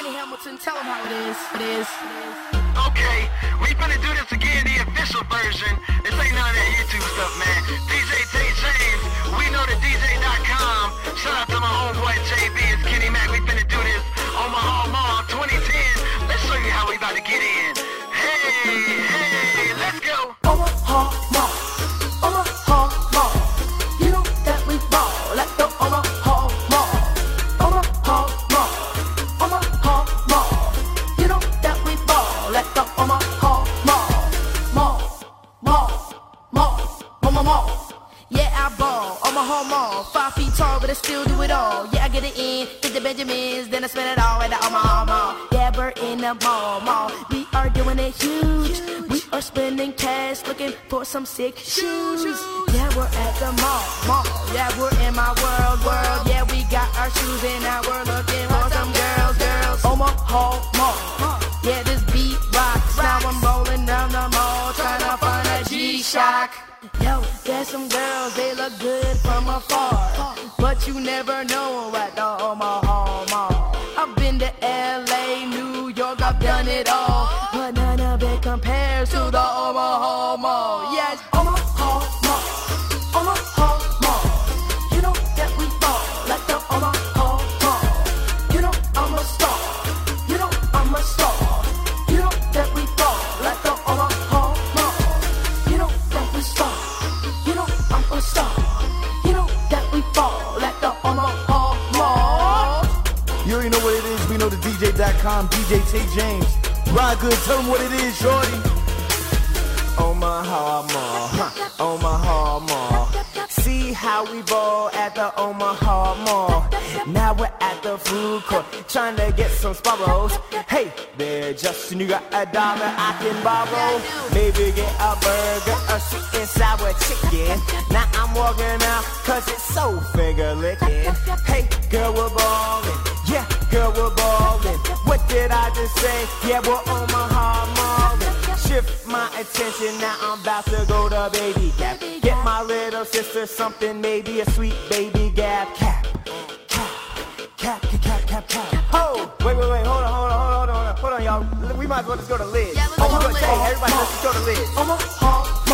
Johnny Hamilton, tell him how it is. Okay, we finna do this again, the official version. This ain't none of that YouTube stuff, man. DJ Tay James, we know the DJ.com. Shout out to my homeboy JB, it's Kenny Mac. We finna do this on Mahal Mall 2010. Let's show you how we about to get in. Hey, let's go. Omaha Mall, Omaha Mall. You know that we ball at the Omaha Mall. Omaha Mall, Omaha Mall. You know that we ball at the Omaha Mall. Mall. Yeah, I ball, Omaha Mall. 5 feet tall, but I still do it all. Yeah, I get it in, get the Benjamins, then I spend it all at the Omaha Mall. Yeah, we're in the mall. We are doing it huge. We are spending cash, looking for some sick shoes. Yeah, we're at the mall. Yeah, we're in my world. Yeah, we got our shoes and now we're looking for some girls. Omaha Mall. Yeah, this beat rocks. Now I'm rolling down the mall, trying to find a G-Shock. Yo, there's some girls, they look good from afar, but you never know at the Omaha Mall. I've been to LA, New York, I've done it all, but none of it compares to the Omaha Mall. Yes, Omaha Mall, Omaha Mall. You know that we fall at the Omaha Mall. You know I'm a star, you know I'm a star. You know that we fall at the Omaha Mall. You know that we star, you know I'm a star. You know that we fall at the Omaha Mall. You already know what it is. We know the DJ.com, DJ Tay James. Ride good, tell them what it is, shorty. Omaha Mall, Omaha Mall. See how we ball at the Omaha Mall. Now we're at the food court, trying to get some sparrows. Hey there, Justin, you got $1 I can borrow? Maybe get a burger, a sweet and sour chicken. Now I'm walking out, cause it's so finger licking. Hey girl, we're ballin', yeah, girl, we're ballin'. What did I just say? Yeah, we're Omaha Mallin'. Shift my attention, now I'm about to go to Baby Gap. Get my little sister something, maybe a sweet Baby Gap. Cap. Oh, wait, hold on, y'all. We might as well just go to Liz. Yeah, let's go to Liz. Hey, everybody, let's just go to Liz. Omaha